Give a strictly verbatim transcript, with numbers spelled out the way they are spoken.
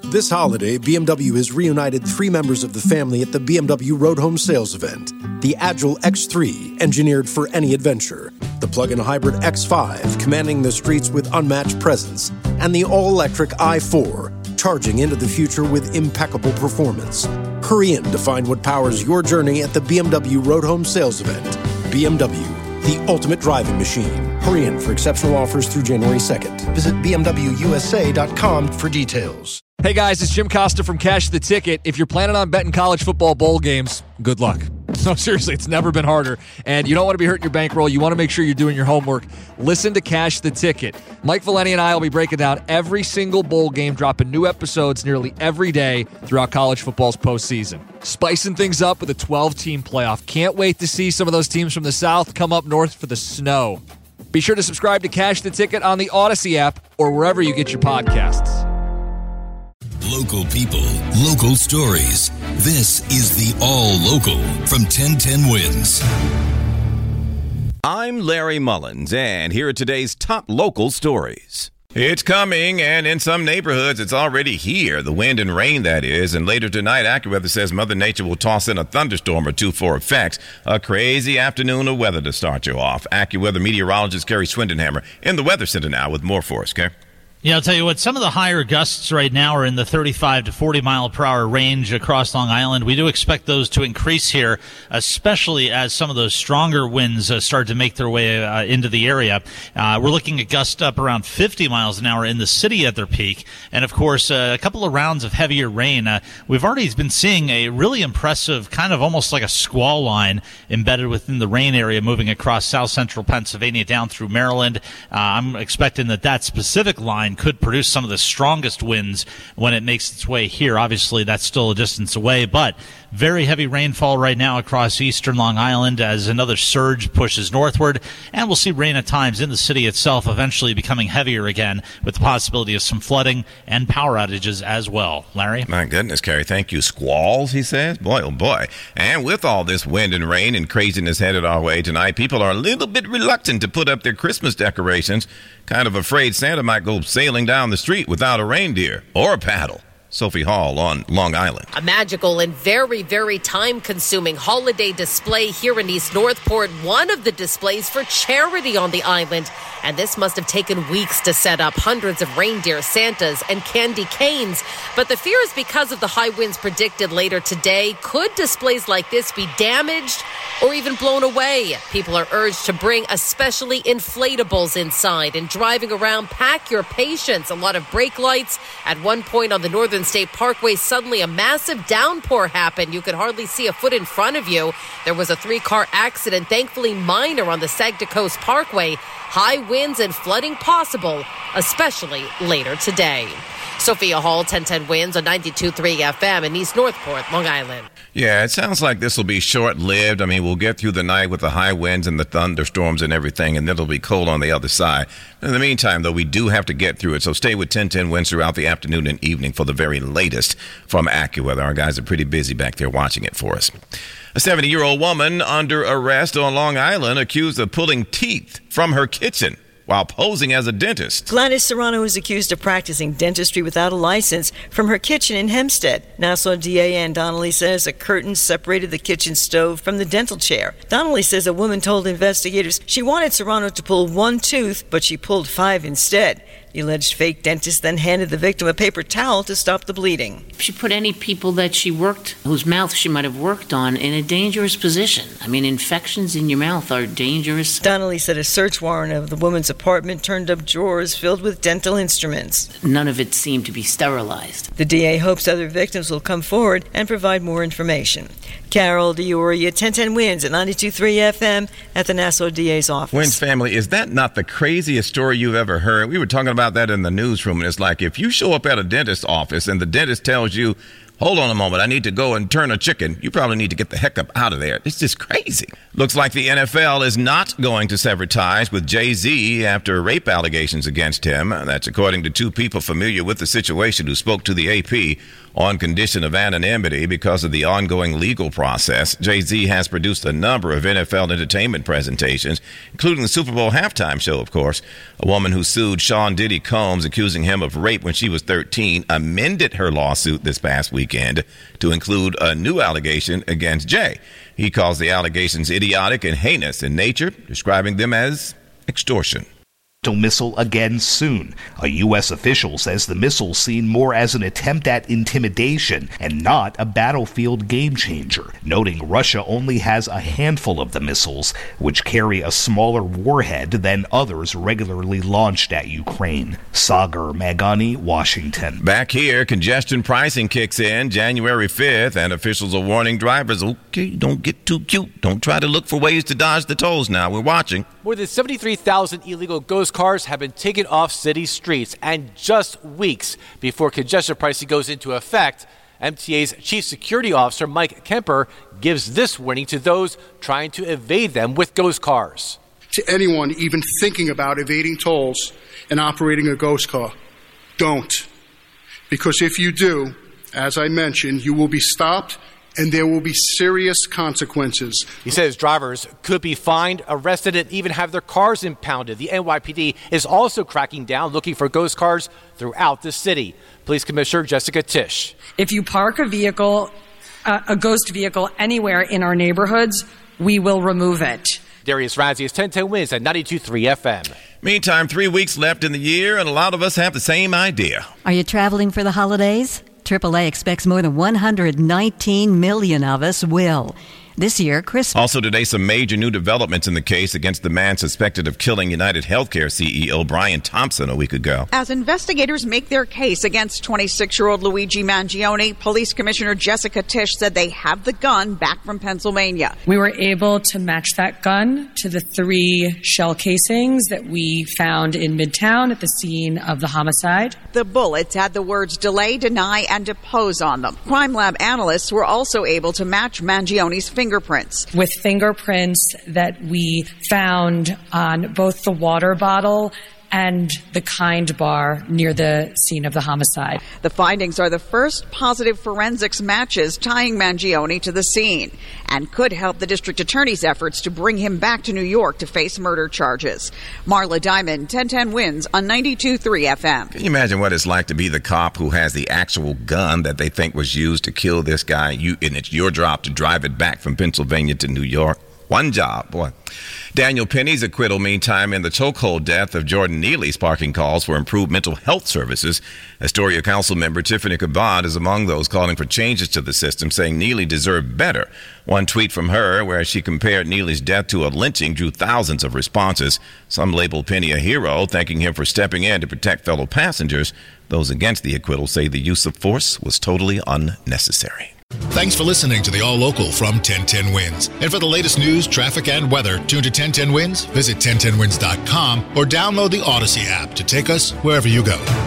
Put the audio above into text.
This holiday, B M W has reunited three members of the family at the B M W Road Home Sales event. The Agile X three, engineered for any adventure. The plug-in hybrid X five, commanding the streets with unmatched presence. And the all-electric i four, charging into the future with impeccable performance. Hurry in to find what powers your journey at the B M W Road Home Sales event. B M W, the ultimate driving machine. Hurry in for exceptional offers through January second. Visit B M W U S A dot com for details. Hey guys, it's Jim Costa from Cash the Ticket. If you're planning on betting college football bowl games, good luck. No, seriously, it's never been harder. And you don't want to be hurting your bankroll. You want to make sure you're doing your homework. Listen to Cash the Ticket. Mike Valeni and I will be breaking down every single bowl game, dropping new episodes nearly every day throughout college football's postseason. Spicing things up with a twelve-team playoff. Can't wait to see some of those teams from the South come up north for the snow. Be sure to subscribe to Cash the Ticket on the Odyssey app or wherever you get your podcasts. Local people, local stories. This is the All Local from ten ten Wins. I'm Larry Mullins, and here are today's top local stories. It's coming, and in some neighborhoods, it's already here. The wind and rain, that is. And later tonight, AccuWeather says Mother Nature will toss in a thunderstorm or two for effects. A crazy afternoon of weather to start you off. AccuWeather meteorologist Kerry Swindenhammer in the Weather Center now with more for us, Kerry. Yeah, I'll tell you what, some of the higher gusts right now are in the thirty-five to forty mile per hour range across Long Island. We do expect those to increase here, especially as some of those stronger winds uh, start to make their way uh, into the area. Uh, we're looking at gusts up around fifty miles an hour in the city at their peak. And, of course, uh, a couple of rounds of heavier rain. Uh, we've already been seeing a really impressive, kind of almost like a squall line embedded within the rain area moving across south central Pennsylvania down through Maryland. Uh, I'm expecting that that specific line could produce some of the strongest winds when it makes its way here. Obviously, that's still a distance away, but very heavy rainfall right now across eastern Long Island as another surge pushes northward, and we'll see rain at times in the city itself, eventually becoming heavier again with the possibility of some flooding and power outages as well. Larry? My goodness, Kerry, thank you. Squalls, he says? Boy, oh boy. And with all this wind and rain and craziness headed our way tonight, people are a little bit reluctant to put up their Christmas decorations, kind of afraid Santa might go sailing down the street without a reindeer or a paddle. Sophie Hall on Long Island. A magical and very, very time-consuming holiday display here in East Northport. One of the displays for charity on the island. And this must have taken weeks to set up. Hundreds of reindeer, Santas, and candy canes. But the fear is because of the high winds predicted later today. Could displays like this be damaged or even blown away? People are urged to bring especially inflatables inside. And driving around, pack your patience. A lot of brake lights. At one point on the Northern State Parkway, suddenly a massive downpour happened. You could hardly see a foot in front of you. There was a three-car accident, thankfully minor, on the Sagda Coast Parkway. High winds and flooding possible, especially later today. Sophia Hall, ten ten Winds on ninety-two point three F M in East Northport, Long Island. Yeah, it sounds like this will be short-lived. I mean, we'll get through the night with the high winds and the thunderstorms and everything, and then it'll be cold on the other side. In the meantime, though, we do have to get through it, so stay with ten ten Winds throughout the afternoon and evening for the very latest from AccuWeather. Our guys are pretty busy back there watching it for us. A seventy-year-old woman under arrest on Long Island accused of pulling teeth from her kitchen while posing as a dentist. Gladys Serrano is accused of practicing dentistry without a license from her kitchen in Hempstead. Nassau D A Ann Donnelly says a curtain separated the kitchen stove from the dental chair. Donnelly says a woman told investigators she wanted Serrano to pull one tooth, but she pulled five instead. The alleged fake dentist then handed the victim a paper towel to stop the bleeding. She put any people that she worked, whose mouth she might have worked on, in a dangerous position. I mean, infections in your mouth are dangerous. Donnelly said a search warrant of the woman's apartment turned up drawers filled with dental instruments. None of it seemed to be sterilized. The D A hopes other victims will come forward and provide more information. Carol Dioria, ten ten Winds at ninety-two point three F M at the Nassau D A's office. Winds family, is that not the craziest story you've ever heard? We were talking about that in the newsroom, and it's like if you show up at a dentist's office and the dentist tells you, hold on a moment, I need to go and turn a chicken, you probably need to get the heck up out of there. It's just crazy. Looks like the N F L is not going to sever ties with Jay-Z after rape allegations against him. That's according to two people familiar with the situation who spoke to the A P on condition of anonymity because of the ongoing legal process. Jay-Z has produced a number of N F L entertainment presentations, including the Super Bowl halftime show, of course. A woman who sued Sean Diddy Diddy Combs, accusing him of rape when she was thirteen, amended her lawsuit this past weekend to include a new allegation against Jay. He calls the allegations idiotic and heinous in nature, describing them as extortion. Missile again soon. A U S official says the missile seen more as an attempt at intimidation and not a battlefield game changer, noting Russia only has a handful of the missiles, which carry a smaller warhead than others regularly launched at Ukraine. Sagar Magani, Washington. Back here, congestion pricing kicks in January fifth, and officials are warning drivers, okay, don't get too cute. Don't try to look for ways to dodge the tolls now. We're watching. More than seventy-three thousand illegal ghost cars have been taken off city streets, and just weeks before congestion pricing goes into effect, M T A's Chief Security Officer Mike Kemper gives this warning to those trying to evade them with ghost cars. To anyone even thinking about evading tolls and operating a ghost car, don't. Because if you do, as I mentioned, you will be stopped and there will be serious consequences. He says drivers could be fined, arrested, and even have their cars impounded. The N Y P D is also cracking down, looking for ghost cars throughout the city. Police Commissioner Jessica Tisch. If you park a vehicle, uh, a ghost vehicle anywhere in our neighborhoods, we will remove it. Darius Razzi is ten ten Wins at ninety-two point three F M. Meantime, three weeks left in the year, and a lot of us have the same idea. Are you traveling for the holidays? triple A expects more than one hundred nineteen million of us will. This year, Christmas. Also today, some major new developments in the case against the man suspected of killing United Healthcare C E O Brian Thompson a week ago. As investigators make their case against twenty-six-year-old Luigi Mangione, Police Commissioner Jessica Tisch said they have the gun back from Pennsylvania. We were able to match that gun to the three shell casings that we found in Midtown at the scene of the homicide. The bullets had the words delay, deny, and depose on them. Crime Lab analysts were also able to match Mangione's fingerprints. Fingerprints. With fingerprints that we found on both the water bottle and the Kind bar near the scene of the homicide. The findings are the first positive forensics matches tying Mangione to the scene and could help the district attorney's efforts to bring him back to New York to face murder charges. Marla Diamond, ten ten Wins on ninety-two point three F M. Can you imagine what it's like to be the cop who has the actual gun that they think was used to kill this guy, you, and it's your job to drive it back from Pennsylvania to New York? One job, boy. Daniel Penny's acquittal, meantime, in the chokehold death of Jordan Neely, sparking calls for improved mental health services. Astoria Council member Tiffany Kabad is among those calling for changes to the system, saying Neely deserved better. One tweet from her, where she compared Neely's death to a lynching, drew thousands of responses. Some labeled Penny a hero, thanking him for stepping in to protect fellow passengers. Those against the acquittal say the use of force was totally unnecessary. Thanks for listening to the All Local from ten ten Wins. And for the latest news, traffic, and weather, tune to ten ten Wins, visit ten ten wins dot com, or download the Odyssey app to take us wherever you go.